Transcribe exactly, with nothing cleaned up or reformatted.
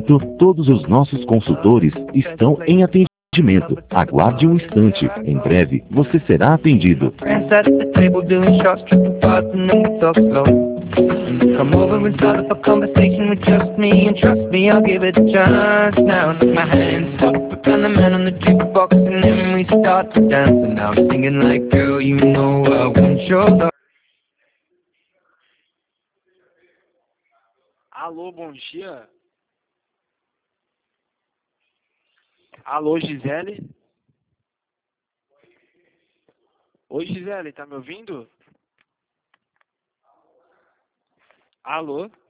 momento, todos os nossos consultores estão em atendimento. Aguarde um instante. Em breve, você será atendido. Come over and start up a conversation with just me, and trust me, I'll give it a chance. Now my hands up, and the man on the jukebox, and then we start to dance. And now I'm singing like, girl, you know I want your love. Alô, bom dia. Alô, Gisele? Oi, Gisele, tá me ouvindo? Alô?